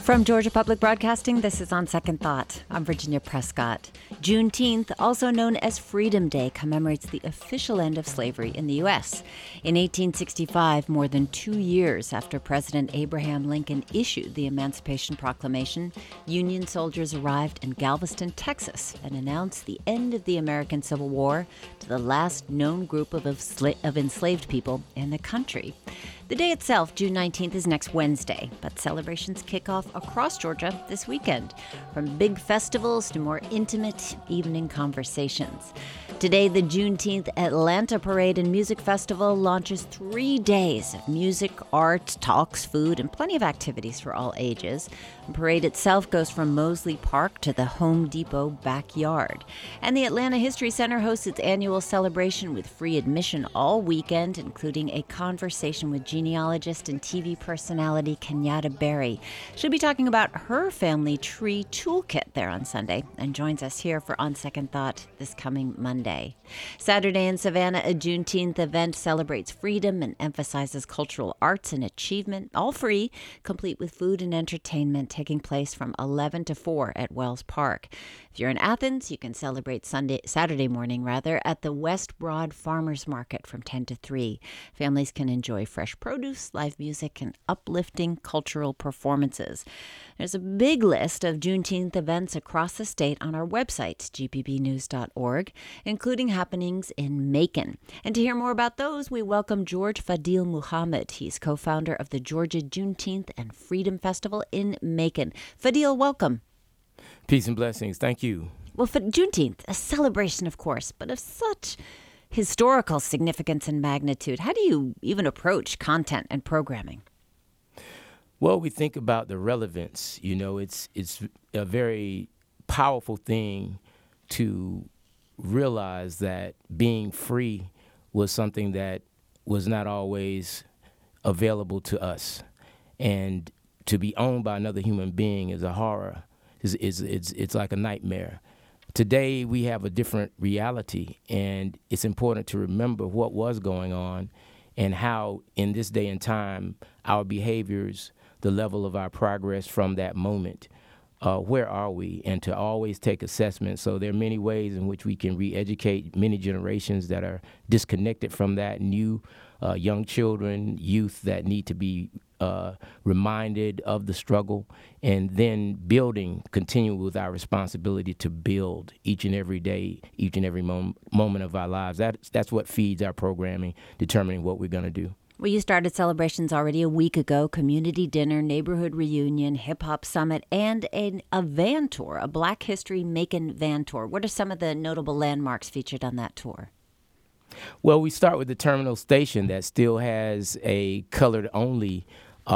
From Georgia Public Broadcasting, this is On Second Thought. I'm Virginia Prescott. Juneteenth, also known as Freedom Day, commemorates the official end of slavery in the U.S. In 1865, more than 2 years after President Abraham Lincoln issued the Emancipation Proclamation, Union soldiers arrived in Galveston, Texas, and announced the end of the American Civil War to the last known group of enslaved people in the country. The day itself, June 19th, is next Wednesday, but celebrations kick off across Georgia this weekend, from big festivals to more intimate evening conversations. Today, the Juneteenth Atlanta Parade and Music Festival launches 3 days of music, art, talks, food, and plenty of activities for all ages. The parade itself goes from Mosley Park to the Home Depot backyard. And the Atlanta History Center hosts its annual celebration with free admission all weekend, including a conversation with genealogist and TV personality Kenyatta Berry. She'll be talking about her family tree toolkit there on Sunday and joins us here for On Second Thought this coming Monday. Saturday in Savannah, a Juneteenth event celebrates freedom and emphasizes cultural arts and achievement, all free, complete with food and entertainment taking place from 11 to 4 at Wells Park. If you're in Athens, you can celebrate Saturday morning at the West Broad Farmers Market from 10 to 3. Families can enjoy fresh produce, live music, and uplifting cultural performances. There's a big list of Juneteenth events across the state on our website, gpbnews.org, including happenings in Macon. And to hear more about those, we welcome George Fadil Muhammad. He's co-founder of the Georgia Juneteenth and Freedom Festival in Macon. Fadil, welcome. Peace and blessings. Thank you. Well, for Juneteenth, a celebration, of course, but of such historical significance and magnitude. How do you even approach content and programming? Well, we think about the relevance. You know, it's a very powerful thing to realize that being free was something that was not always available to us. And to be owned by another human being is a horror. It's like a nightmare. Today, we have a different reality, and it's important to remember what was going on and how, in this day and time, our behaviors, the level of our progress from that moment, where are we, and to always take assessment. So there are many ways in which we can re-educate many generations that are disconnected from that, new young children, youth that need to be reminded of the struggle, and then continue with our responsibility to build each and every day, each and every moment of our lives. That's what feeds our programming, determining what we're going to do. Well, you started celebrations already a week ago, community dinner, neighborhood reunion, hip-hop summit, and a van tour, a Black History Macon van tour. What are some of the notable landmarks featured on that tour? Well, we start with the terminal station that still has a colored-only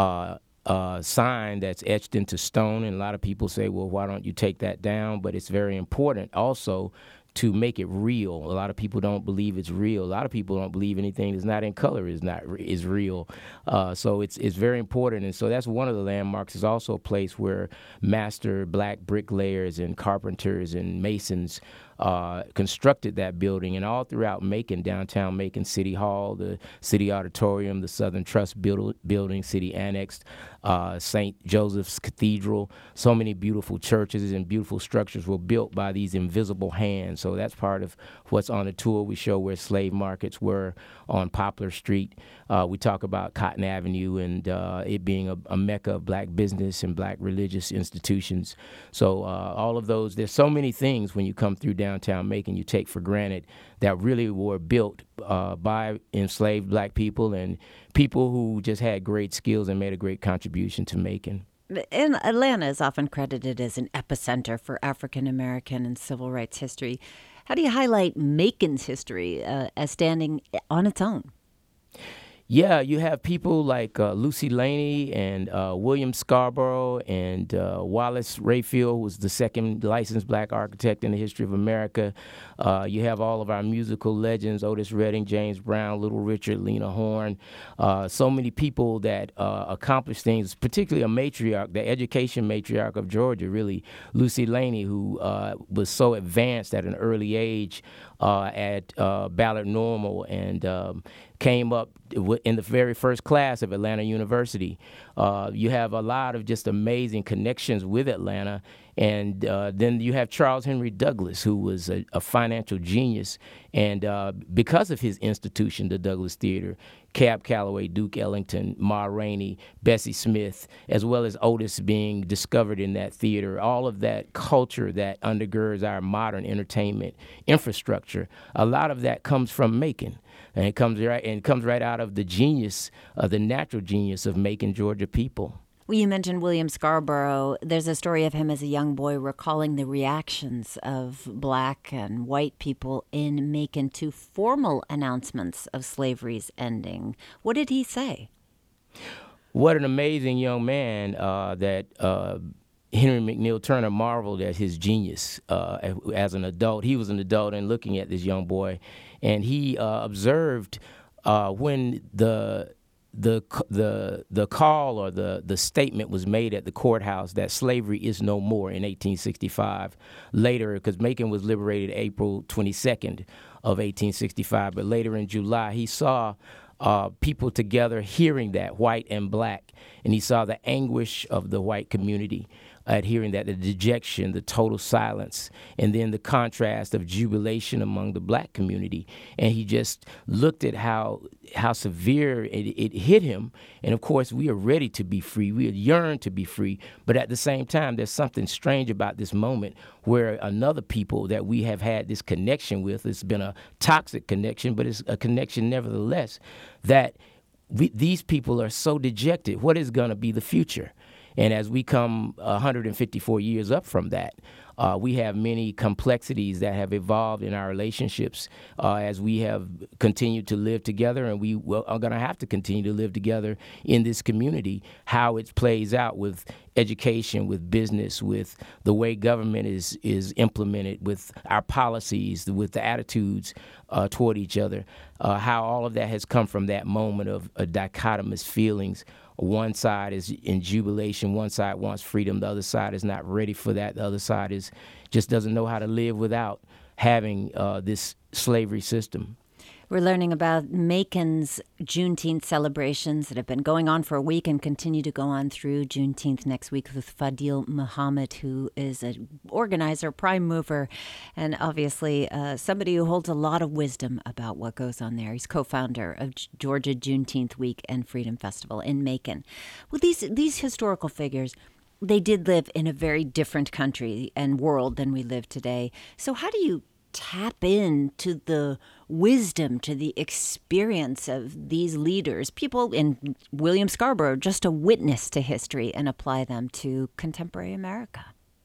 sign that's etched into stone, and a lot of people say, well, why don't you take that down? But it's very important also to make it real. A lot of people don't believe it's real. A lot of people don't believe anything that's not in color is real. So it's very important, and so that's one of the landmarks. It's also a place where master Black bricklayers and carpenters and masons constructed that building, and all throughout Macon, downtown Macon, City Hall, the City Auditorium, the Southern Trust building, City Annex, St. Joseph's Cathedral. So many beautiful churches and beautiful structures were built by these invisible hands. So that's part of what's on the tour. We show where slave markets were on Poplar Street. We talk about Cotton Avenue and it being a mecca of Black business and Black religious institutions. So all of those, there's so many things when you come through downtown Macon you take for granted that really were built by enslaved Black people and people who just had great skills and made a great contribution to Macon. And Atlanta is often credited as an epicenter for African American and civil rights history. How do you highlight Macon's history as standing on its own? Yeah, you have people like Lucy Laney and William Scarborough and Wallace Rayfield, who was the second licensed Black architect in the history of America. You have all of our musical legends, Otis Redding, James Brown, Little Richard, Lena Horne. So many people that accomplished things, particularly a matriarch, the education matriarch of Georgia, really, Lucy Laney, who was so advanced at an early age at Ballard Normal and came up in the very first class of Atlanta University. You have a lot of just amazing connections with Atlanta. And then you have Charles Henry Douglas, who was a financial genius. And because of his institution, the Douglas Theater, Cab Calloway, Duke Ellington, Ma Rainey, Bessie Smith, as well as Otis being discovered in that theater, all of that culture that undergirds our modern entertainment infrastructure, a lot of that comes from Macon. And it comes right out of the genius, the natural genius of Macon, Georgia people. Well, you mentioned William Scarborough. There's a story of him as a young boy recalling the reactions of black and white people in Macon to formal announcements of slavery's ending. What did he say? What an amazing young man that Henry McNeil Turner marveled at his genius as an adult. He was an adult and looking at this young boy, and he observed when the call or the statement was made at the courthouse that slavery is no more in 1865. Later, because Macon was liberated April 22nd of 1865, but later in July, he saw people together hearing that, white and black, and he saw the anguish of the white community at hearing that, the dejection, the total silence, and then the contrast of jubilation among the black community. And he just looked at how severe it hit him. And of course, we are ready to be free. We yearn to be free. But at the same time, there's something strange about this moment where another people that we have had this connection with, it's been a toxic connection, but it's a connection nevertheless, that these people are so dejected. What is going to be the future? And as we come 154 years up from that, we have many complexities that have evolved in our relationships as we have continued to live together, and we are going to have to continue to live together in this community. How it plays out with education, with business, with the way government is implemented, with our policies, with the attitudes toward each other, how all of that has come from that moment of dichotomous feelings. One side is in jubilation, one side wants freedom, the other side is not ready for that, the other side just doesn't know how to live without having this slavery system. We're learning about Macon's Juneteenth celebrations that have been going on for a week and continue to go on through Juneteenth next week with Fadil Muhammad, who is an organizer, prime mover, and obviously somebody who holds a lot of wisdom about what goes on there. He's co-founder of Georgia Juneteenth Week and Freedom Festival in Macon. Well, these historical figures, they did live in a very different country and world than we live today. So how do you tap into the wisdom, to the experience of these leaders, people in William Scarborough, just a witness to history, and apply them to contemporary America?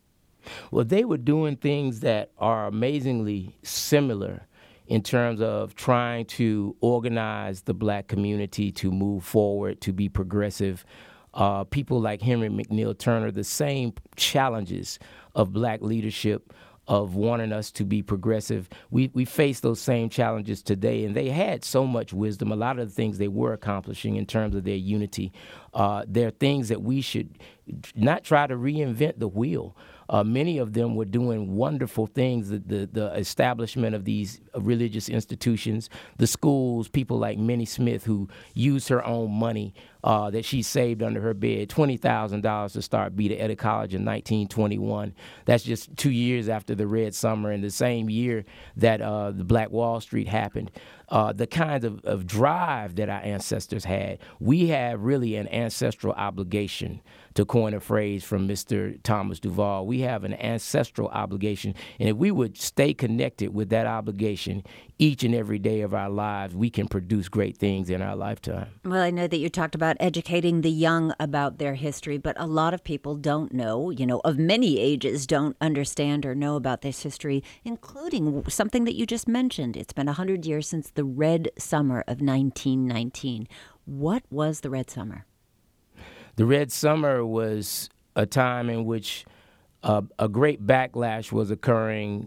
Well, they were doing things that are amazingly similar in terms of trying to organize the black community to move forward, to be progressive. People like Henry McNeil Turner, the same challenges of black leadership, of wanting us to be progressive. We face those same challenges today, and they had so much wisdom. A lot of the things they were accomplishing in terms of their unity, there are things that we should not try to reinvent the wheel. Many of them were doing wonderful things, the establishment of these religious institutions, the schools, people like Minnie Smith, who used her own money that she saved under her bed, $20,000 to start Beta Edda College in 1921. That's just 2 years after the Red Summer and the same year that the Black Wall Street happened. The kind of drive that our ancestors had. We have really an ancestral obligation, to coin a phrase from Mr. Thomas Duvall. We have an ancestral obligation, and if we would stay connected with that obligation each and every day of our lives, we can produce great things in our lifetime. Well, I know that you talked about educating the young about their history, but a lot of people don't know, of many ages, don't understand or know about this history, including something that you just mentioned. It's been 100 years since the Red Summer of 1919. What was the Red Summer? The Red Summer was a time in which a great backlash was occurring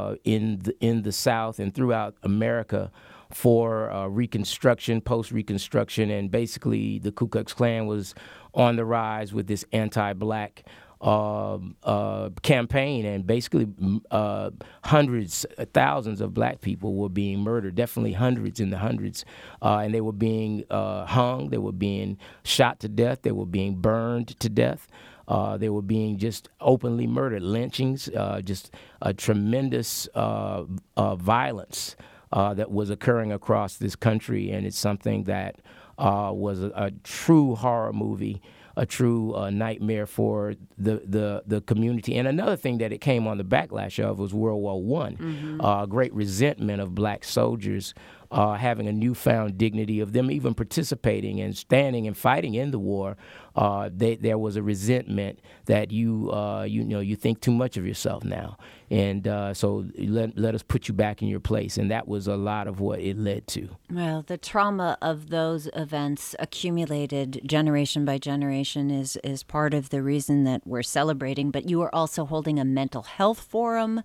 in the South and throughout America for Reconstruction, post-Reconstruction, and basically the Ku Klux Klan was on the rise with this anti-black campaign, and basically hundreds, thousands of black people were being murdered, definitely hundreds in the hundreds, and they were being hung, they were being shot to death, they were being burned to death. They were being just openly murdered, lynchings, just a tremendous violence that was occurring across this country, and it's something that was a true horror movie, a true nightmare for the community. And another thing that it came on the backlash of was World War I. Mm-hmm. Great resentment of black soldiers having a newfound dignity of them even participating and standing and fighting in the war. There was a resentment that you think too much of yourself now, and so let us put you back in your place, and that was a lot of what it led to. Well, the trauma of those events accumulated generation by generation is part of the reason that we're celebrating. But you are also holding a mental health forum.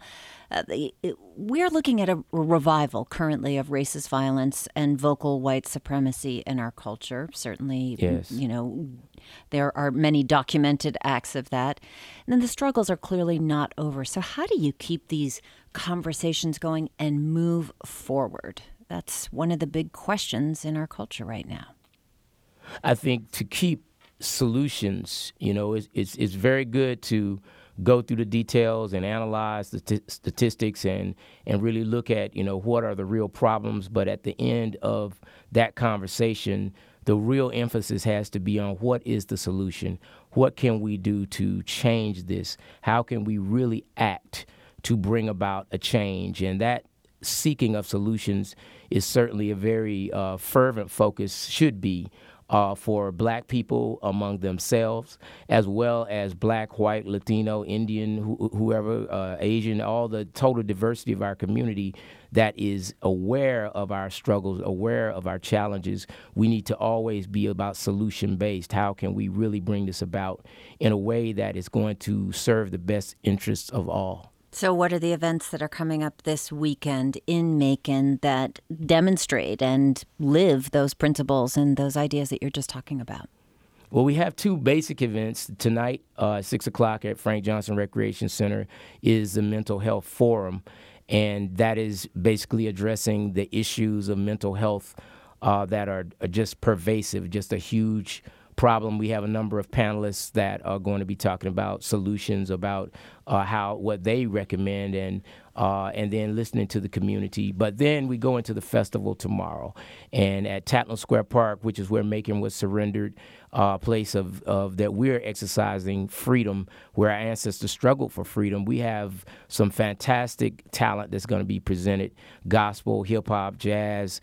We're looking at a revival currently of racist violence and vocal white supremacy in our culture. Certainly, yes. There are many documented acts of that. And then the struggles are clearly not over. So how do you keep these conversations going and move forward? That's one of the big questions in our culture right now. I think to keep solutions, it's very good to go through the details and analyze the statistics and really look at, what are the real problems. But at the end of that conversation, the real emphasis has to be on what is the solution? What can we do to change this? How can we really act to bring about a change? And that seeking of solutions is certainly a very fervent focus, should be, for black people among themselves, as well as black, white, Latino, Indian, whoever, Asian, all the total diversity of our community that is aware of our struggles, aware of our challenges. We need to always be about solution-based. How can we really bring this about in a way that is going to serve the best interests of all? So what are the events that are coming up this weekend in Macon that demonstrate and live those principles and those ideas that you're just talking about? Well, we have two basic events. Tonight, 6 o'clock at Frank Johnson Recreation Center is the Mental Health Forum, and that is basically addressing the issues of mental health that are just pervasive, just a huge problem. We have a number of panelists that are going to be talking about solutions, about what they recommend, and then listening to the community. But then we go into the festival tomorrow, and at Tatnall Square Park, which is where Macon was surrendered, place of that we're exercising freedom, where our ancestors struggled for freedom. We have some fantastic talent that's going to be presented: gospel, hip hop, jazz,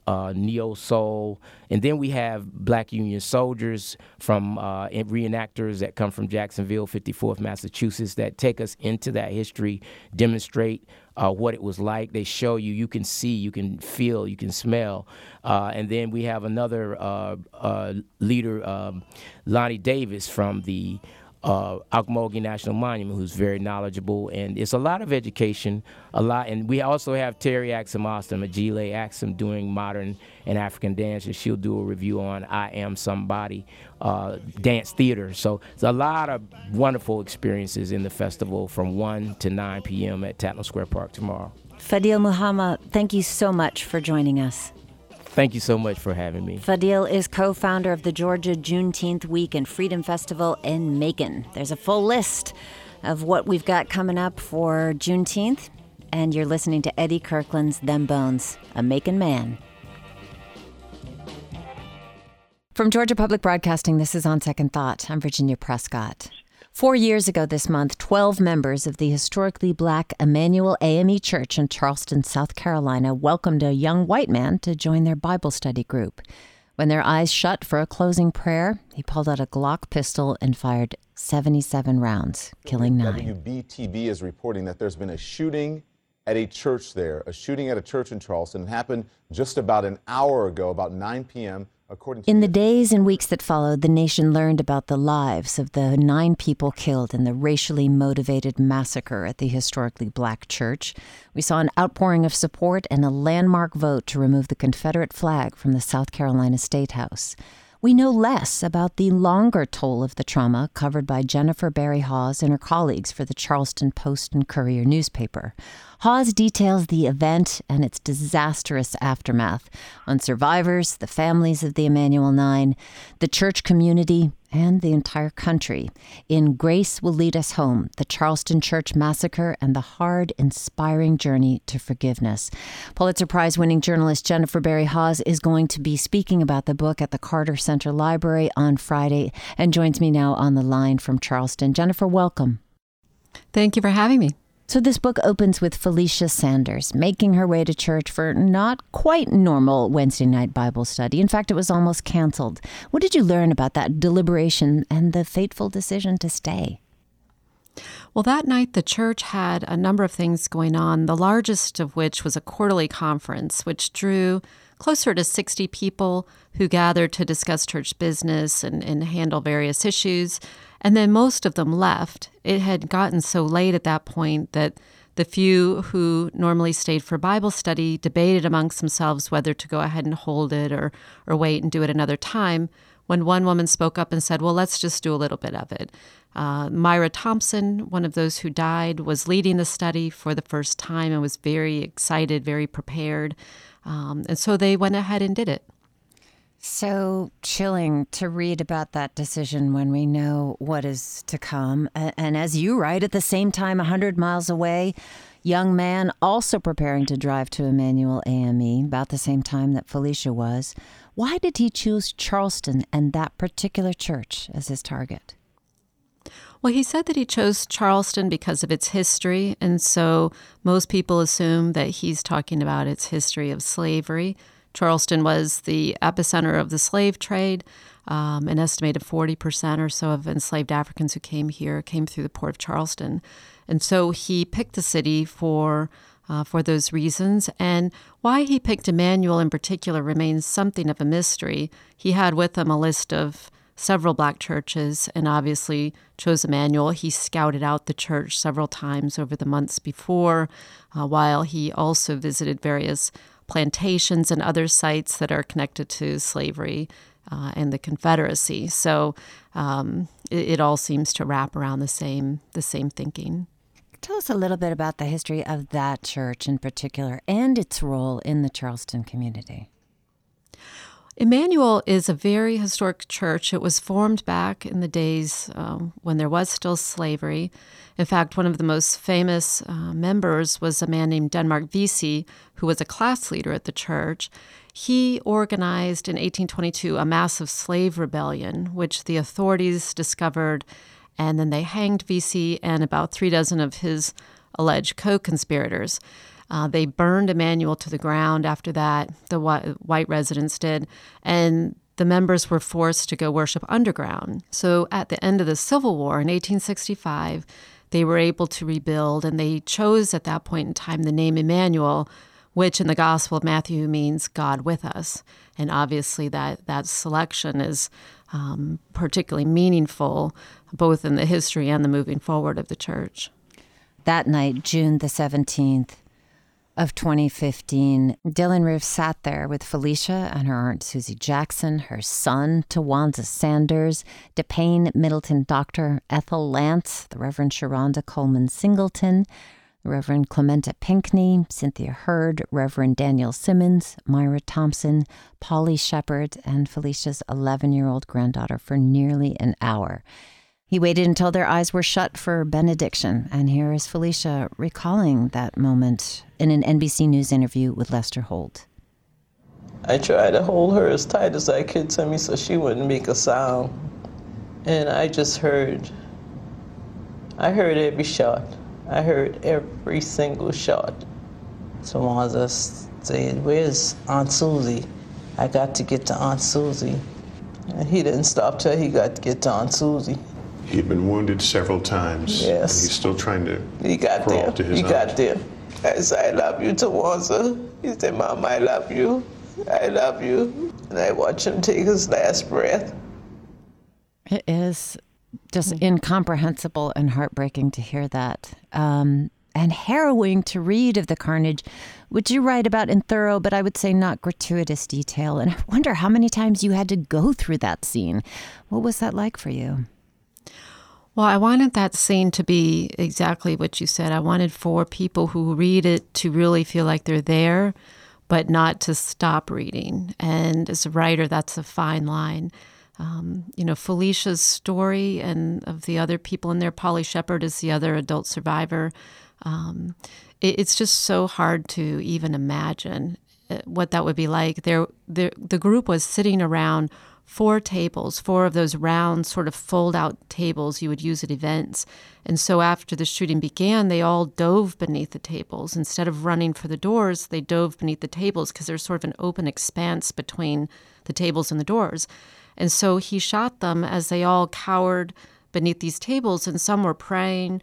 neo soul, and then we have Black Union soldiers from reenactors that come from Jacksonville, 54th Massachusetts, that take us into that history, demonstrate what it was like. They show you, you can see, you can feel, you can smell. And then we have another leader, Lonnie Davis from the Ocmulgee National Monument, who's very knowledgeable, and it's a lot of education, and we also have Terry Axum Austin, Ajile Axum, doing modern and African dance, and she'll do a review on I Am Somebody dance theater. So there's a lot of wonderful experiences in the festival from 1 to 9 p.m. at Tatnall Square Park tomorrow. Fadil Muhammad, thank you so much for joining us. Thank you so much for having me. Fadil is co-founder of the Georgia Juneteenth Week and Freedom Festival in Macon. There's a full list of what we've got coming up for Juneteenth, and you're listening to Eddie Kirkland's Them Bones, a Macon man. From Georgia Public Broadcasting, this is On Second Thought. I'm Virginia Prescott. 4 years ago this month, 12 members of the historically black Emmanuel AME Church in Charleston, South Carolina, welcomed a young white man to join their Bible study group. When their eyes shut for a closing prayer, he pulled out a Glock pistol and fired 77 rounds, killing 9. WBTV is reporting that there's been a shooting at a church there, a shooting at a church in Charleston. It happened just about an hour ago, about 9 p.m., In the days and weeks that followed, the nation learned about the lives of the 9 people killed in the racially motivated massacre at the historically black church. We saw an outpouring of support and a landmark vote to remove the Confederate flag from the South Carolina State House. we know less about the longer toll of the trauma covered by Jennifer Berry Hawes and her colleagues for the Charleston Post and Courier newspaper. Hawes details the event and its disastrous aftermath on survivors, the families of the Emanuel Nine, the church community, and the entire country in Grace Will Lead Us Home, the Charleston Church Massacre and the Hard, Inspiring Journey to Forgiveness. Pulitzer Prize-winning journalist Jennifer Berry Hawes is going to be speaking about the book at the Carter Center Library on Friday and joins me now on the line from Charleston. Jennifer, welcome. Thank you for having me. So this book opens with Felicia Sanders making her way to church for not quite normal Wednesday night Bible study. In fact, it was almost canceled. What did you learn about that deliberation and the fateful decision to stay? Well, that night the church had a number of things going on, the largest of which was a quarterly conference, which drew closer to 60 people who gathered to discuss church business and handle various issues. And then most of them left. It had gotten so late at that point that the few who normally stayed for Bible study debated amongst themselves whether to go ahead and hold it or wait and do it another time, when one woman spoke up and said, well, let's just do a little bit of it. Myra Thompson, one of those who died, was leading the study for the first time and was very excited, very prepared. And so they went ahead and did it. So chilling to read about that decision when we know what is to come. And as you write, at the same time, 100 miles away, young man also preparing to drive to Emanuel AME, about the same time that Felicia was. Why did he choose Charleston and that particular church as his target? Well, he said that he chose Charleston because of its history, and so most people assume that he's talking about its history of slavery. Charleston was the epicenter of the slave trade. An estimated 40% or so of enslaved Africans who came here came through the port of Charleston. And so he picked the city for those reasons. And why he picked Emanuel in particular remains something of a mystery. He had with him a list of several black churches and obviously chose Emanuel. He scouted out the church several times over the months before, while he also visited various plantations and other sites that are connected to slavery and the Confederacy. So it all seems to wrap around the same thinking. Tell us a little bit about the history of that church in particular and its role in the Charleston community. Emanuel is a very historic church. It was formed back in the days when there was still slavery. In fact, one of the most famous members was a man named Denmark Vesey, who was a class leader at the church. He organized in 1822 a massive slave rebellion, which the authorities discovered, and then they hanged Vesey and about 36 of his alleged co-conspirators. They burned Emanuel to the ground after that, the white residents did, and the members were forced to go worship underground. So at the end of the Civil War in 1865, they were able to rebuild, and they chose at that point in time the name Emanuel, which in the Gospel of Matthew means God with us. And obviously that selection is particularly meaningful, both in the history and the moving forward of the church. That night, June the 17th, of 2015, Dylan Roof sat there with Felicia and her Aunt Susie Jackson, her son, Tawanza Sanders, DePayne Middleton Dr. Ethel Lance, the Reverend Sharonda Coleman Singleton, the Reverend Clementa Pinckney, Cynthia Hurd, Reverend Daniel Simmons, Myra Thompson, Polly Shepard, and Felicia's 11-year-old granddaughter for nearly an hour. He waited until their eyes were shut for benediction, and here is Felicia recalling that moment in an NBC News interview with Lester Holt. I tried to hold her as tight as I could to me so she wouldn't make a sound. And I just heard every shot. I heard every single shot. Tawanza said, "Where's Aunt Susie? I got to get to Aunt Susie." And he didn't stop till he got to get to Aunt Susie. He'd been wounded several times. Yes. He's still trying to crawl to his aunt. He got there. I said, "I love you, Tawanza." He said, "Mom, I love you. I love you." And I watched him take his last breath. It is just incomprehensible and heartbreaking to hear that. And and harrowing to read of the carnage, which you write about in thorough, but I would say not gratuitous detail. And I wonder how many times you had to go through that scene. What was that like for you? Well, I wanted that scene to be exactly what you said. I wanted for people who read it to really feel like they're there, but not to stop reading. And as a writer, that's a fine line. Felicia's story and of the other people in there, Polly Shepard is the other adult survivor. It's just so hard to even imagine what that would be like. The group was sitting around 4 tables, 4 of those round sort of fold-out tables you would use at events. And so after the shooting began, they all dove beneath the tables. Instead of running for the doors, they dove beneath the tables because there's sort of an open expanse between the tables and the doors. And so he shot them as they all cowered beneath these tables, and some were praying.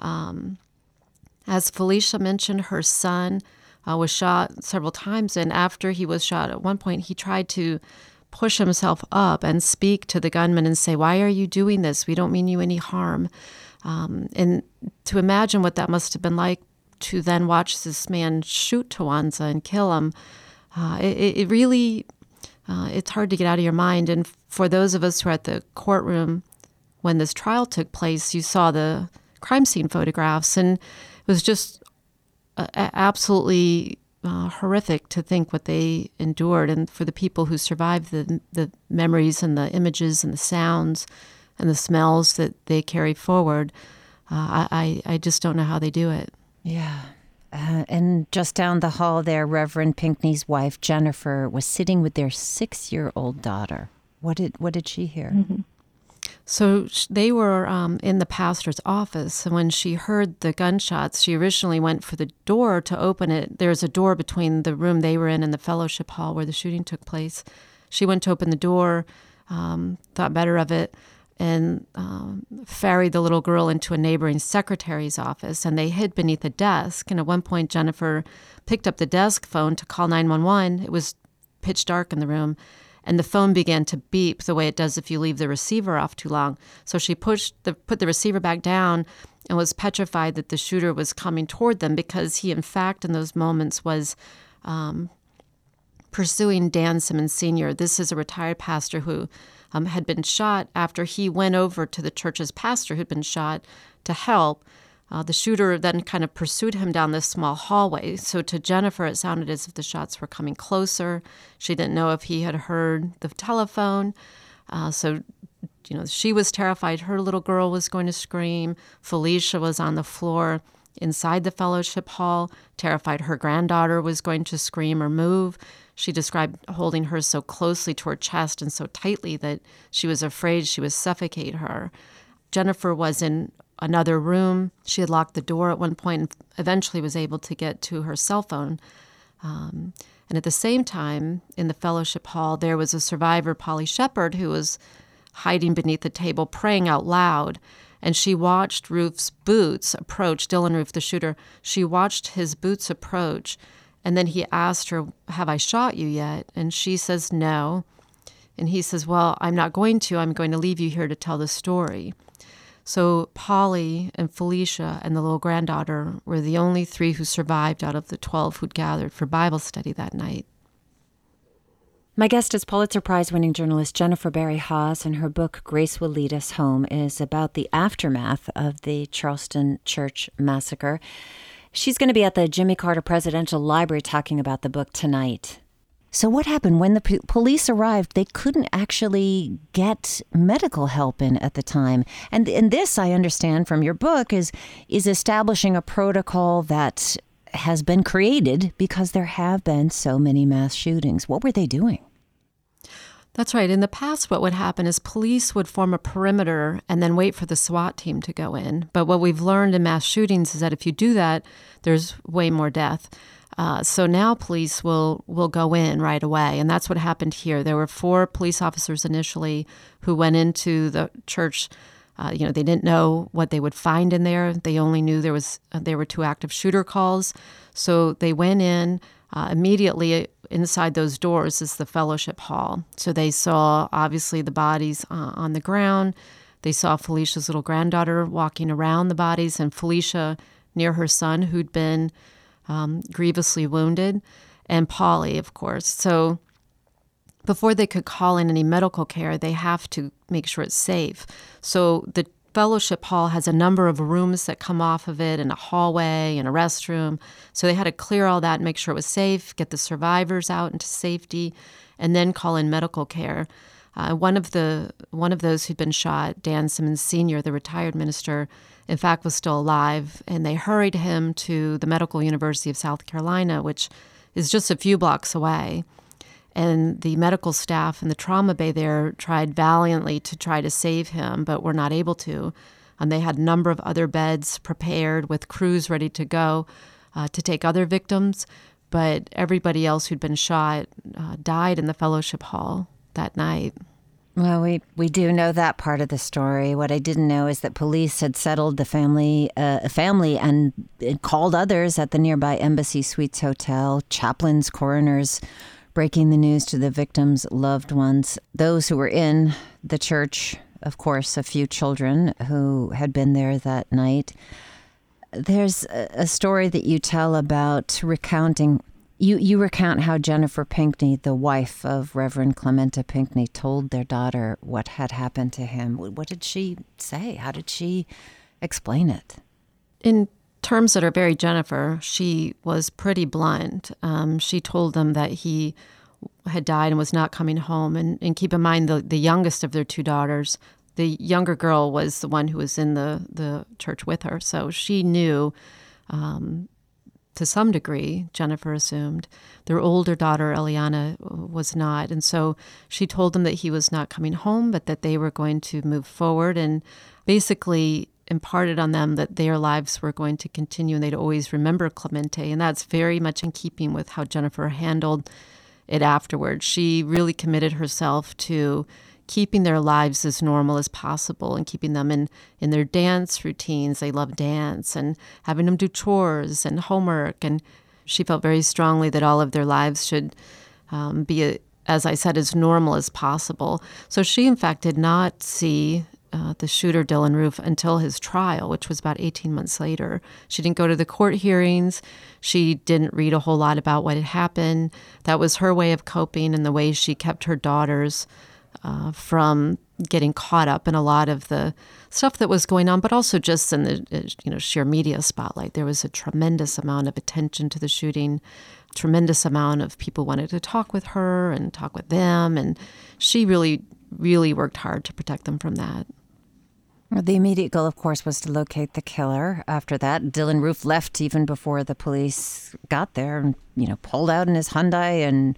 As Felicia mentioned, her son was shot several times, and after he was shot, at one point he tried to push himself up and speak to the gunman and say, "Why are you doing this? We don't mean you any harm." And to imagine what that must have been like to then watch this man shoot Tawanza and kill him, it really, it's hard to get out of your mind. And for those of us who are at the courtroom when this trial took place, you saw the crime scene photographs, and it was just absolutely horrific to think what they endured. And for the people who survived, the memories and the images and the sounds and the smells that they carry forward, I just don't know how they do it. Yeah. And just down the hall there, Reverend Pinckney's wife, Jennifer, was sitting with their 6-year-old daughter. What did she hear? Mm-hmm. So they were in the pastor's office, and when she heard the gunshots, she originally went for the door to open it. There's a door between the room they were in and the fellowship hall where the shooting took place. She went to open the door, thought better of it, and ferried the little girl into a neighboring secretary's office, and they hid beneath a desk. And at one point, Jennifer picked up the desk phone to call 911. It was pitch dark in the room, and the phone began to beep the way it does if you leave the receiver off too long. So she put the receiver back down and was petrified that the shooter was coming toward them, because he, in fact, in those moments was pursuing Dan Simmons Sr. This is a retired pastor who had been shot after he went over to the church's pastor who'd been shot to help. The shooter then kind of pursued him down this small hallway. So to Jennifer, it sounded as if the shots were coming closer. She didn't know if he had heard the telephone. She was terrified. Her little girl was going to scream. Felicia was on the floor inside the fellowship hall, terrified her granddaughter was going to scream or move. She described holding her so closely to her chest and so tightly that she was afraid she would suffocate her. Jennifer was in another room. She had locked the door at one point and eventually was able to get to her cell phone. And at the same time, in the fellowship hall, there was a survivor, Polly Shepard, who was hiding beneath the table, praying out loud. And she watched Roof's boots approach, Dylan Roof, the shooter. She watched his boots approach. And then he asked her, "Have I shot you yet?" And she says, "No." And he says, "Well, I'm not going to. I'm going to leave you here to tell the story." So Polly and Felicia and the little granddaughter were the only 3 who survived out of the 12 who'd gathered for Bible study that night. My guest is Pulitzer Prize-winning journalist Jennifer Berry Haas, and her book, Grace Will Lead Us Home, is about the aftermath of the Charleston Church massacre. She's going to be at the Jimmy Carter Presidential Library talking about the book tonight. So what happened when the police arrived? They couldn't actually get medical help in at the time. And this, I understand from your book, is establishing a protocol that has been created because there have been so many mass shootings. What were they doing? That's right. In the past, what would happen is police would form a perimeter and then wait for the SWAT team to go in. But what we've learned in mass shootings is that if you do that, there's way more death. So now police will go in right away, and that's what happened here. There were 4 police officers initially who went into the church. They didn't know what they would find in there. They only knew there were 2 active shooter calls. So they went in. Immediately inside those doors is the fellowship hall. So they saw, obviously, the bodies on the ground. They saw Felicia's little granddaughter walking around the bodies, and Felicia near her son who'd been grievously wounded, and Polly, of course. So before they could call in any medical care, they have to make sure it's safe. So the fellowship hall has a number of rooms that come off of it, and a hallway and a restroom. So they had to clear all that and make sure it was safe, get the survivors out into safety, and then call in medical care. One of those who'd been shot, Dan Simmons Sr., the retired minister, in fact, was still alive, and they hurried him to the Medical University of South Carolina, which is just a few blocks away. And the medical staff in the trauma bay there tried valiantly to try to save him, but were not able to. And they had a number of other beds prepared with crews ready to go to take other victims. But everybody else who'd been shot died in the fellowship hall that night. Well, we do know that part of the story. What I didn't know is that police had settled the family and called others at the nearby Embassy Suites Hotel, chaplains, coroners, breaking the news to the victims' loved ones. Those who were in the church, of course, a few children who had been there that night. There's a story that you tell about recounting. You recount how Jennifer Pinckney, the wife of Reverend Clementa Pinckney, told their daughter what had happened to him. What did she say? How did she explain it? In terms that are very Jennifer, she was pretty blunt. She told them that he had died and was not coming home. And keep in mind, the youngest of their two daughters, the younger girl was the one who was in the church with her. So she knew, to some degree, Jennifer assumed. Their older daughter, Eliana, was not. And so she told them that he was not coming home, but that they were going to move forward, and basically imparted on them that their lives were going to continue and they'd always remember Clemente. And that's very much in keeping with how Jennifer handled it afterwards. She really committed herself to keeping their lives as normal as possible and keeping them in their dance routines. They love dance, and having them do chores and homework. And she felt very strongly that all of their lives should be, as I said, as normal as possible. So she, in fact, did not see the shooter, Dylann Roof, until his trial, which was about 18 months later. She didn't go to the court hearings. She didn't read a whole lot about what had happened. That was her way of coping, and the way she kept her daughters from getting caught up in a lot of the stuff that was going on, but also just in the sheer media spotlight. There was a tremendous amount of attention to the shooting, tremendous amount of people wanted to talk with her and talk with them, and she really, really worked hard to protect them from that. The immediate goal, of course, was to locate the killer. After that, Dylann Roof left even before the police got there and, pulled out in his Hyundai. And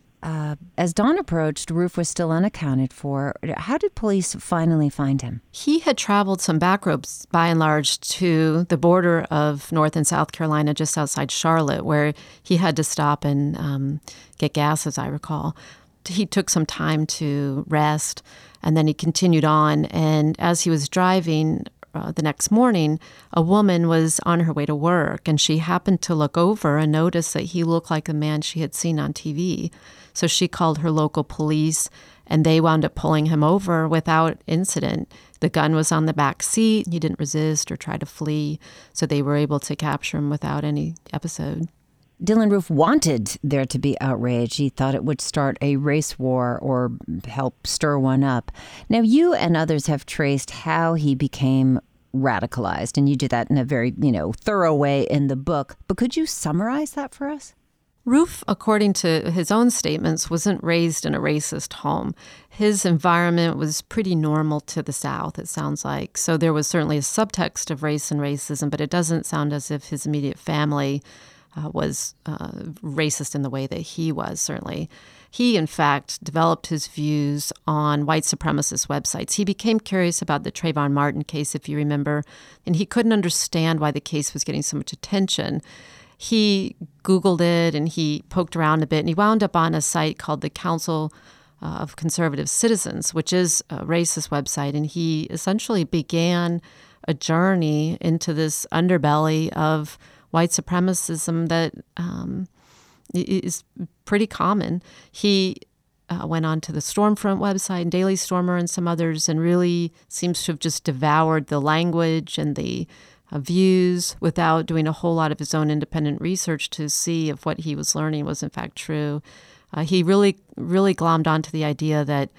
as dawn approached, Roof was still unaccounted for. How did police finally find him? He had traveled some back roads, by and large, to the border of North and South Carolina, just outside Charlotte, where he had to stop and get gas, as I recall. He took some time to rest, and then he continued on. And as he was driving the next morning, a woman was on her way to work, and she happened to look over and notice that he looked like a man she had seen on TV. So she called her local police, and they wound up pulling him over without incident. The gun was on the back seat. He didn't resist or try to flee, so they were able to capture him without any episode. Dylann Roof wanted there to be outrage. He thought it would start a race war or help stir one up. Now, you and others have traced how he became radicalized, and you do that in a very, thorough way in the book. But could you summarize that for us? Roof, according to his own statements, wasn't raised in a racist home. His environment was pretty normal to the South, it sounds like. So there was certainly a subtext of race and racism, but it doesn't sound as if his immediate family was racist in the way that he was, certainly. He, in fact, developed his views on white supremacist websites. He became curious about the Trayvon Martin case, if you remember, and he couldn't understand why the case was getting so much attention. He Googled it, and he poked around a bit, and he wound up on a site called the Council of Conservative Citizens, which is a racist website, and he essentially began a journey into this underbelly of white supremacism that is pretty common. He went on to the Stormfront website and Daily Stormer and some others, and really seems to have just devoured the language and the views without doing a whole lot of his own independent research to see if what he was learning was in fact true. He really glommed onto the idea that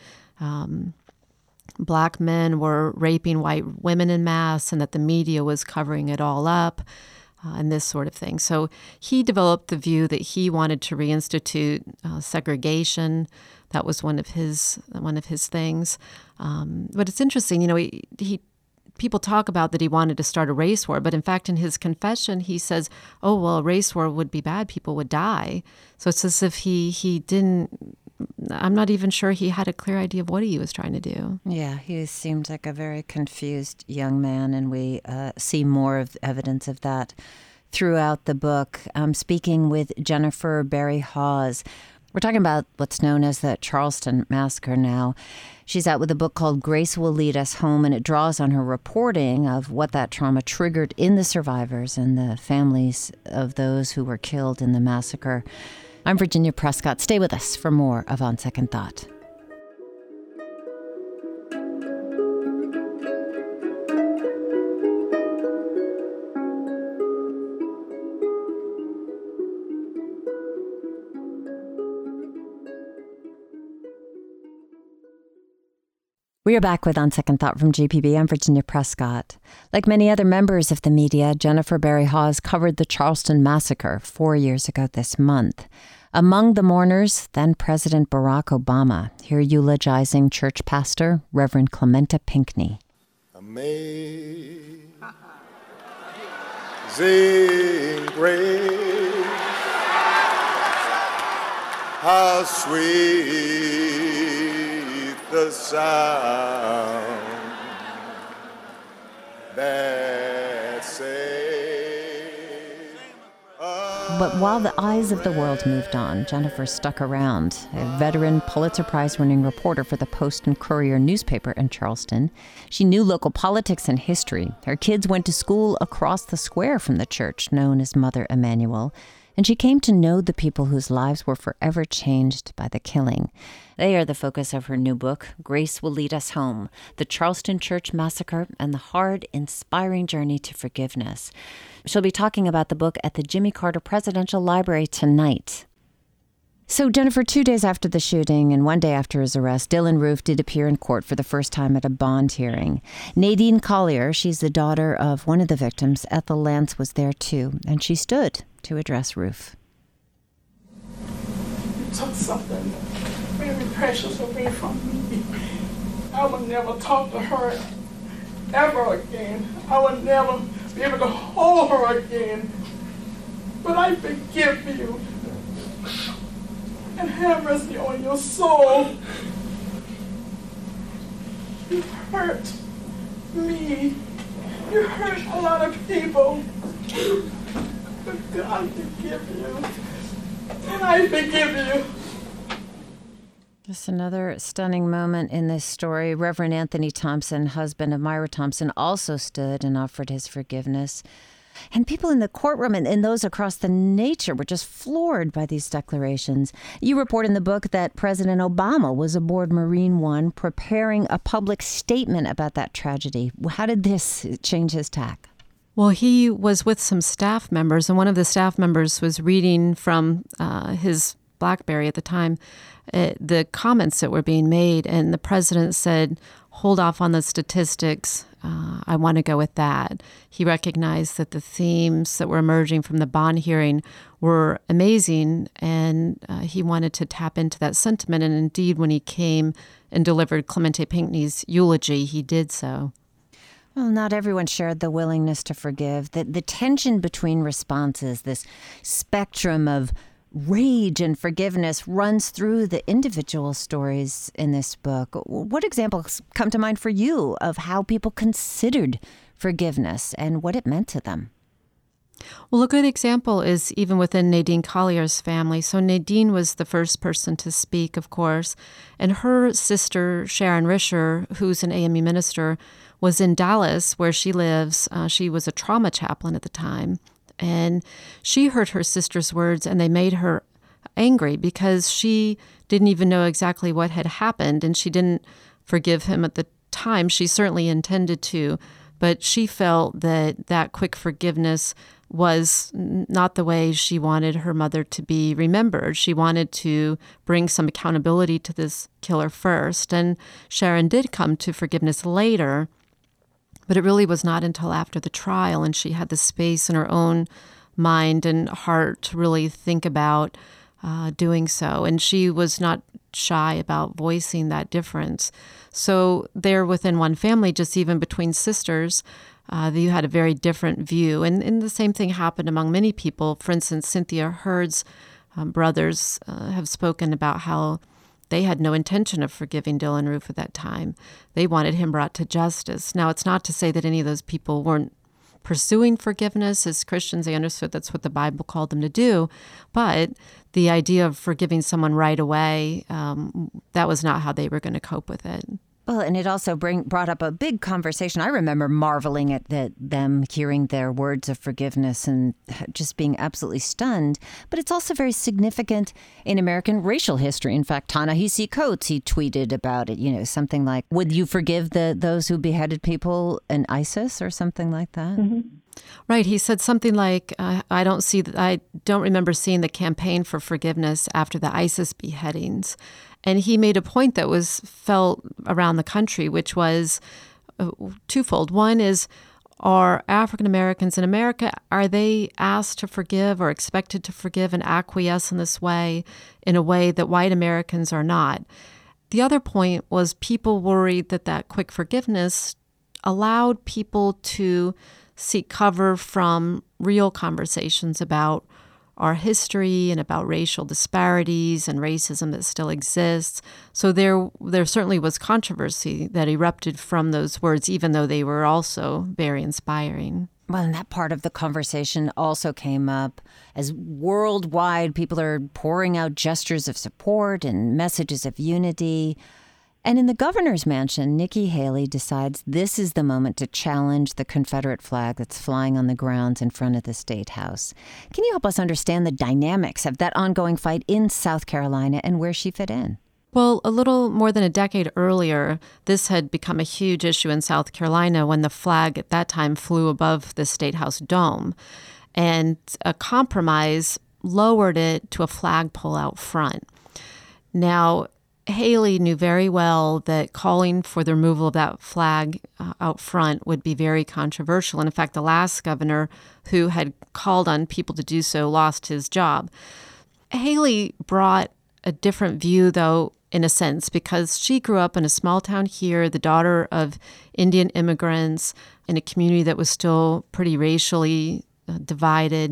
Black men were raping white women en masse and that the media was covering it all up. And this sort of thing. So he developed the view that he wanted to reinstitute segregation. That was one of his things. But it's interesting, he people talk about that he wanted to start a race war, but in fact, in his confession, he says, "Oh well, a race war would be bad; people would die." So it's as if he didn't. I'm not even sure he had a clear idea of what he was trying to do. Yeah, he seemed like a very confused young man, and we see more of evidence of that throughout the book. I'm speaking with Jennifer Berry Hawes. We're talking about what's known as the Charleston Massacre now. She's out with a book called Grace Will Lead Us Home, and it draws on her reporting of what that trauma triggered in the survivors and the families of those who were killed in the massacre. I'm Virginia Prescott. Stay with us for more of On Second Thought. We are back with On Second Thought from GPB. I'm Virginia Prescott. Like many other members of the media, Jennifer Berry Hawes covered the Charleston Massacre 4 years ago this month. Among the mourners, then President Barack Obama, here eulogizing church pastor Reverend Clementa Pinckney. Amazing grace, how sweet the sound that saved. But while the eyes of the world moved on, Jennifer stuck around. A veteran Pulitzer Prize-winning reporter for the Post and Courier newspaper in Charleston. She knew local politics and history. Her kids went to school across the square from the church known as Mother Emanuel. And she came to know the people whose lives were forever changed by the killing. They are the focus of her new book, Grace Will Lead Us Home, The Charleston Church Massacre and the Hard, Inspiring Journey to Forgiveness. She'll be talking about the book at the Jimmy Carter Presidential Library tonight. So, Jennifer, 2 days after the shooting and 1 day after his arrest, Dylann Roof did appear in court for the first time at a bond hearing. Nadine Collier, she's the daughter of one of the victims, Ethel Lance, was there too, and she stood to address Roof. You took something very precious away from me. I would never talk to her ever again. I would never be able to hold her again. But I forgive you. And have mercy on your soul. You hurt me. You hurt a lot of people. But God forgive you. And I forgive you. Just another stunning moment in this story. Reverend Anthony Thompson, husband of Myra Thompson, also stood and offered his forgiveness. And people in the courtroom and those across the nation were just floored by these declarations. You report in the book that President Obama was aboard Marine One preparing a public statement about that tragedy. How did this change his tack? Well, he was with some staff members, and one of the staff members was reading from his BlackBerry at the time the comments that were being made, and the president said, "Hold off on the statistics. I want to go with that." He recognized that the themes that were emerging from the bond hearing were amazing, and he wanted to tap into that sentiment. And indeed, when he came and delivered Clementa Pinckney's eulogy, he did so. Well, not everyone shared the willingness to forgive. The tension between responses, this spectrum of rage and forgiveness runs through the individual stories in this book. What examples come to mind for you of how people considered forgiveness and what it meant to them? Well, a good example is even within Nadine Collier's family. So Nadine was the first person to speak, of course, and her sister, Sharon Risher, who's an AME minister, was in Dallas, where she lives. She was a trauma chaplain at the time. And she heard her sister's words, and they made her angry because she didn't even know exactly what had happened, and she didn't forgive him at the time. She certainly intended to, But she felt that that quick forgiveness was not the way she wanted her mother to be remembered. She wanted to bring some accountability to this killer first. And Sharon did come to forgiveness later, but it really was not until after the trial, and she had the space in her own mind and heart to really think about doing so. And she was not shy about voicing that difference. So there within one family, just even between sisters, you had a very different view. And the same thing happened among many people. For instance, Cynthia Hurd's brothers have spoken about how they had no intention of forgiving Dylann Roof at that time. They wanted him brought to justice. Now, it's not to say that any of those people weren't pursuing forgiveness. As Christians, they understood that's what the Bible called them to do. But the idea of forgiving someone right away, that was not how they were going to cope with it. Well, and it also brought up a big conversation. I remember marveling at them hearing their words of forgiveness and just being absolutely stunned. But it's also very significant in American racial history. In fact, Ta-Nehisi Coates, he tweeted about it, something like, would you forgive those who beheaded people in ISIS or something like that? Mm-hmm. Right. He said something like, I don't remember seeing the campaign for forgiveness after the ISIS beheadings. And he made a point that was felt around the country, which was twofold. One is, are African Americans in America, are they asked to forgive or expected to forgive and acquiesce in this way, in a way that white Americans are not? The other point was people worried that quick forgiveness allowed people to seek cover from real conversations about our history and about racial disparities and racism that still exists. So there certainly was controversy that erupted from those words, even though they were also very inspiring. Well, and that part of the conversation also came up as worldwide people are pouring out gestures of support and messages of unity. And in the governor's mansion, Nikki Haley decides this is the moment to challenge the Confederate flag that's flying on the grounds in front of the State House. Can you help us understand the dynamics of that ongoing fight in South Carolina and where she fit in? Well, a little more than a decade earlier, this had become a huge issue in South Carolina when the flag at that time flew above the State House dome. And a compromise lowered it to a flagpole out front. Now, Haley knew very well that calling for the removal of that flag out front would be very controversial. And in fact, the last governor who had called on people to do so lost his job. Haley brought a different view, though, in a sense, because she grew up in a small town here, the daughter of Indian immigrants in a community that was still pretty racially divided.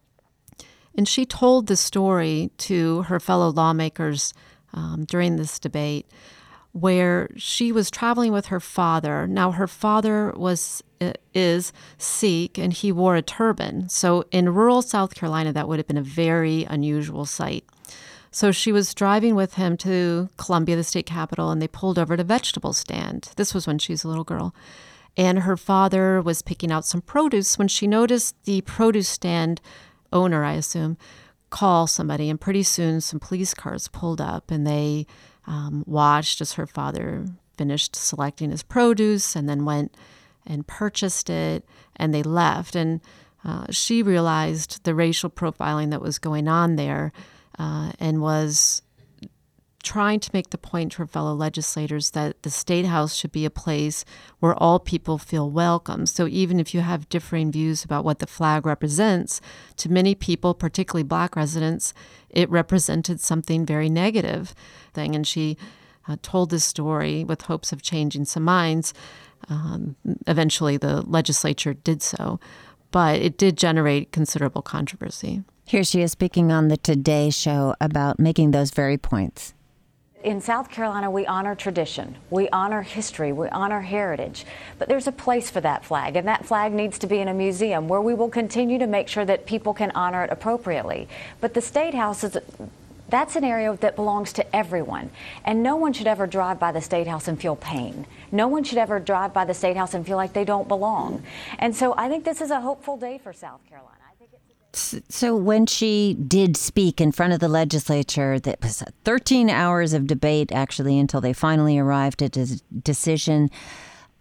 And she told the story to her fellow lawmakers during this debate, where she was traveling with her father. Now, her father is Sikh, and he wore a turban. So in rural South Carolina, that would have been a very unusual sight. So she was driving with him to Columbia, the state capital, and they pulled over at a vegetable stand. This was when she was a little girl. And her father was picking out some produce when she noticed the produce stand owner, I assume, call somebody, and pretty soon some police cars pulled up, and they watched as her father finished selecting his produce and then went and purchased it, and they left. And she realized the racial profiling that was going on there and was trying to make the point to her fellow legislators that the State House should be a place where all people feel welcome. So even if you have differing views about what the flag represents, to many people, particularly Black residents, it represented something very negative. And she told this story with hopes of changing some minds. Eventually, the legislature did so, but it did generate considerable controversy. Here she is speaking on the Today Show about making those very points. In South Carolina, we honor tradition, we honor history, we honor heritage, but there's a place for that flag, and that flag needs to be in a museum where we will continue to make sure that people can honor it appropriately. But the State House that's an area that belongs to everyone, and no one should ever drive by the State House and feel pain. No one should ever drive by the State House and feel like they don't belong. And so I think this is a hopeful day for South Carolina. So when she did speak in front of the legislature, that was 13 hours of debate, actually, until they finally arrived at a decision.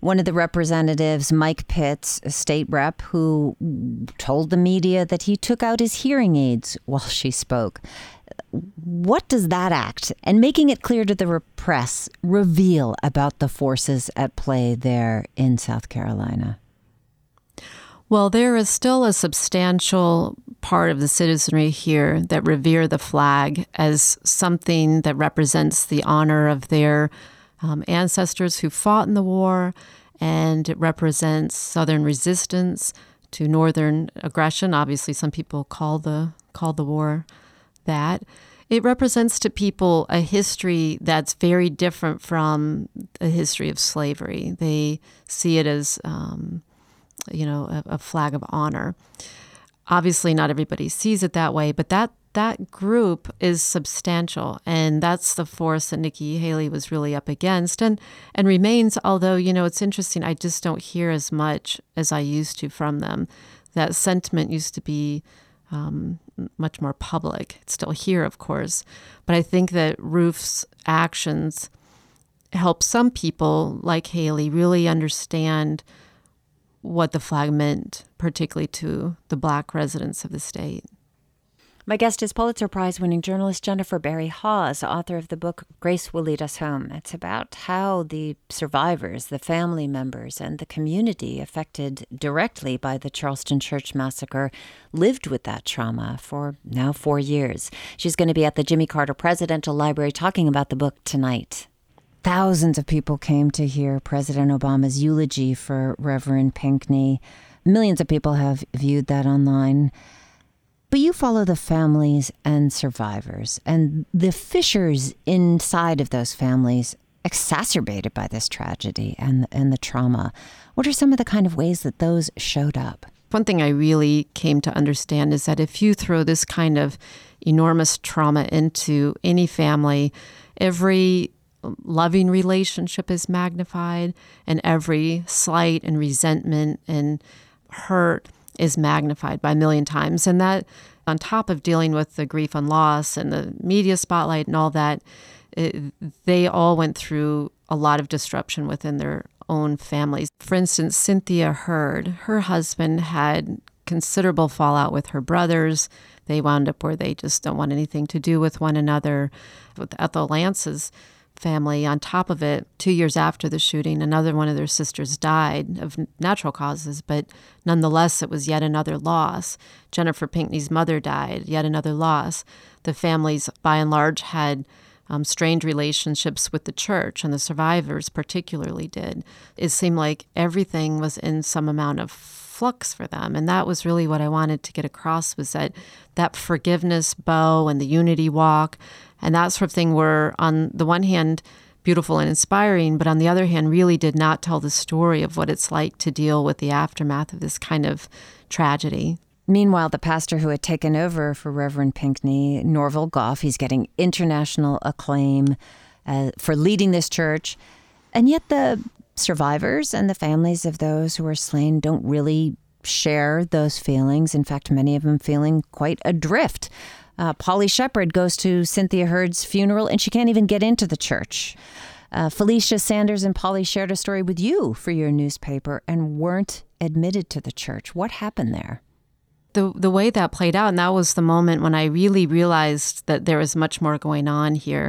One of the representatives, Mike Pitts, a state rep, who told the media that he took out his hearing aids while she spoke. What does that act, and making it clear to the press, reveal about the forces at play there in South Carolina? Well, there is still a substantial part of the citizenry here that revere the flag as something that represents the honor of their ancestors who fought in the war, and it represents Southern resistance to Northern aggression. Obviously, some people call the war that. It represents to people a history that's very different from the history of slavery. They see it as a flag of honor. Obviously, not everybody sees it that way, but that group is substantial, and that's the force that Nikki Haley was really up against and remains, although, it's interesting, I just don't hear as much as I used to from them. That sentiment used to be much more public. It's still here, of course, but I think that Rufe's actions help some people, like Haley, really understand what the flag meant, particularly to the Black residents of the state. My guest is Pulitzer Prize-winning journalist Jennifer Berry Hawes, author of the book Grace Will Lead Us Home. It's about how the survivors, the family members, and the community affected directly by the Charleston Church Massacre lived with that trauma for now 4 years. She's going to be at the Jimmy Carter Presidential Library talking about the book tonight. Thousands of people came to hear President Obama's eulogy for Reverend Pinckney. Millions of people have viewed that online. But you follow the families and survivors and the fissures inside of those families exacerbated by this tragedy and the trauma. What are some of the kind of ways that those showed up? One thing I really came to understand is that if you throw this kind of enormous trauma into any family, every loving relationship is magnified, and every slight and resentment and hurt is magnified by a million times. And that, on top of dealing with the grief and loss and the media spotlight and all that, they all went through a lot of disruption within their own families. For instance, Cynthia Hurd, her husband had considerable fallout with her brothers. They wound up where they just don't want anything to do with one another. With Ethel Lance's family, on top of it, 2 years after the shooting, another one of their sisters died of natural causes, but nonetheless, it was yet another loss. Jennifer Pinckney's mother died, yet another loss. The families, by and large, had strained relationships with the church, and the survivors particularly did. It seemed like everything was in some amount of flux for them, and that was really what I wanted to get across, was that forgiveness bow and the unity walk and that sort of thing were, on the one hand, beautiful and inspiring, but on the other hand, really did not tell the story of what it's like to deal with the aftermath of this kind of tragedy. Meanwhile, the pastor who had taken over for Reverend Pinckney, Norval Goff, he's getting international acclaim for leading this church. And yet the survivors and the families of those who were slain don't really share those feelings. In fact, many of them feeling quite adrift. Polly Shepard goes to Cynthia Hurd's funeral, and she can't even get into the church. Felicia Sanders and Polly shared a story with you for your newspaper and weren't admitted to the church. What happened there? The way that played out, and that was the moment when I really realized that there was much more going on here.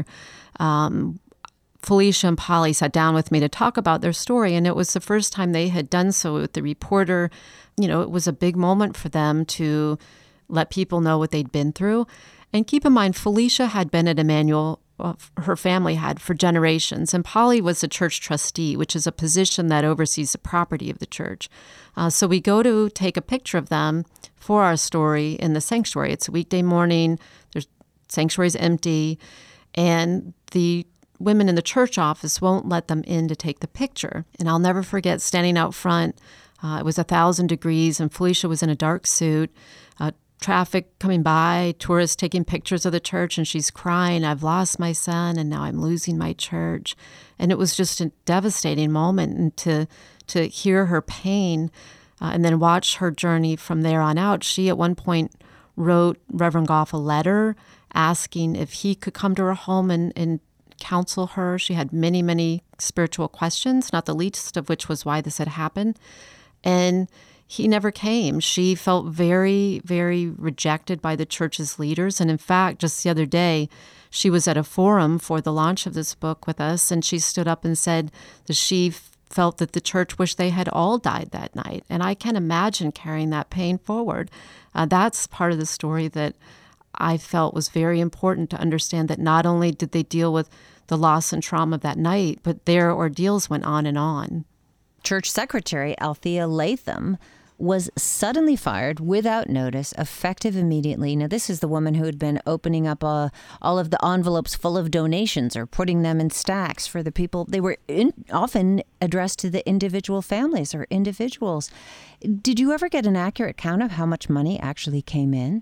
Felicia and Polly sat down with me to talk about their story, and it was the first time they had done so with the reporter. It was a big moment for them to let people know what they'd been through. And keep in mind, Felicia had been at Emmanuel, her family had, for generations. And Polly was a church trustee, which is a position that oversees the property of the church. So we go to take a picture of them for our story in the sanctuary. It's a weekday morning. The sanctuary's empty. And the women in the church office won't let them in to take the picture. And I'll never forget standing out front. It was 1,000 degrees, and Felicia was in a dark suit. Traffic coming by, tourists taking pictures of the church, and she's crying, "I've lost my son, and now I'm losing my church." And it was just a devastating moment, and to hear her pain and then watch her journey from there on out. She at one point wrote Reverend Goff a letter asking if he could come to her home and counsel her. She had many, many spiritual questions, not the least of which was why this had happened. And he never came. She felt very, very rejected by the church's leaders. And in fact, just the other day, she was at a forum for the launch of this book with us, and she stood up and said that she felt that the church wished they had all died that night. And I can't imagine carrying that pain forward. That's part of the story that I felt was very important to understand, that not only did they deal with the loss and trauma of that night, but their ordeals went on and on. Church Secretary Althea Latham was suddenly fired without notice, effective immediately. Now, this is the woman who had been opening up all of the envelopes full of donations or putting them in stacks for the people. They were often addressed to the individual families or individuals. Did you ever get an accurate count of how much money actually came in?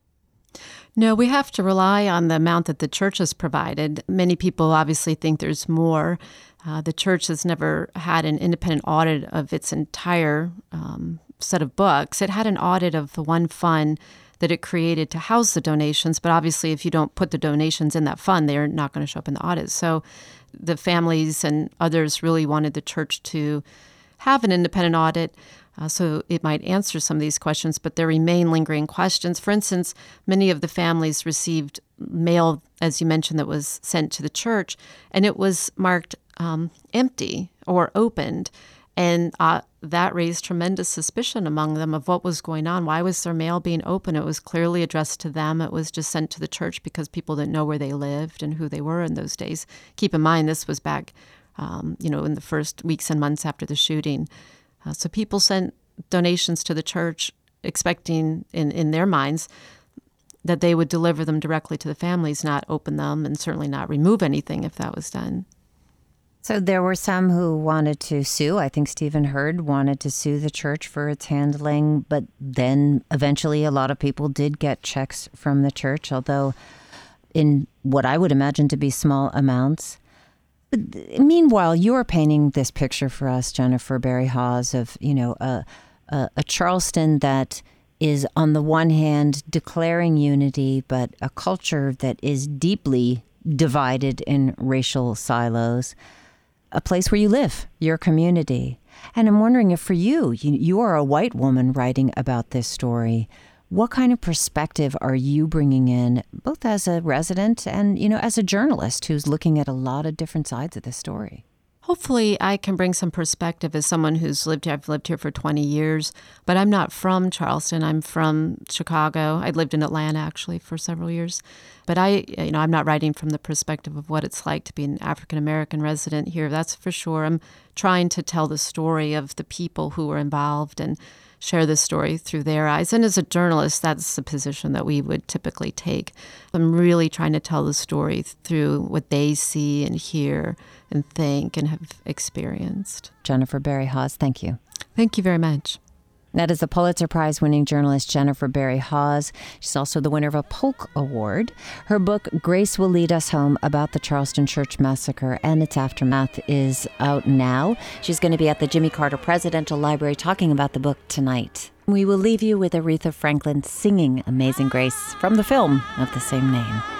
No, we have to rely on the amount that the church has provided. Many people obviously think there's more. The church has never had an independent audit of its entire set of books. It had an audit of the one fund that it created to house the donations, but obviously if you don't put the donations in that fund, they're not going to show up in the audit. So the families and others really wanted the church to have an independent audit so it might answer some of these questions, but there remain lingering questions. For instance, many of the families received mail, as you mentioned, that was sent to the church, and it was marked empty or opened. And that raised tremendous suspicion among them of what was going on. Why was their mail being open? It was clearly addressed to them. It was just sent to the church because people didn't know where they lived and who they were in those days. Keep in mind, this was back, in the first weeks and months after the shooting. So people sent donations to the church expecting in their minds that they would deliver them directly to the families, not open them, and certainly not remove anything if that was done. So there were some who wanted to sue. I think Stephen Hurd wanted to sue the church for its handling, but then eventually a lot of people did get checks from the church, although in what I would imagine to be small amounts. But meanwhile, you're painting this picture for us, Jennifer Berry Hawes, of a Charleston that is on the one hand declaring unity, but a culture that is deeply divided in racial silos. A place where you live, your community. And I'm wondering if for you are a white woman writing about this story. What kind of perspective are you bringing in, both as a resident and, as a journalist who's looking at a lot of different sides of this story? Hopefully I can bring some perspective as someone who's lived here. I've lived here for 20 years, but I'm not from Charleston. I'm from Chicago. I lived in Atlanta, actually, for several years. But I'm not writing from the perspective of what it's like to be an African-American resident here. That's for sure. I'm trying to tell the story of the people who were involved and share the story through their eyes. And as a journalist, that's the position that we would typically take. I'm really trying to tell the story through what they see and hear and think and have experienced. Jennifer Berry Hawes, thank you. Thank you very much. That is the Pulitzer Prize-winning journalist Jennifer Berry Hawes. She's also the winner of a Polk Award. Her book, Grace Will Lead Us Home, about the Charleston Church Massacre and its aftermath, is out now. She's going to be at the Jimmy Carter Presidential Library talking about the book tonight. We will leave you with Aretha Franklin singing Amazing Grace from the film of the same name.